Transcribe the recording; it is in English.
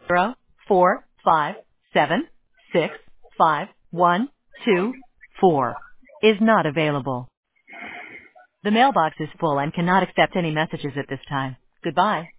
045765124 is not available. The mailbox is full and cannot accept any messages at this time. Goodbye.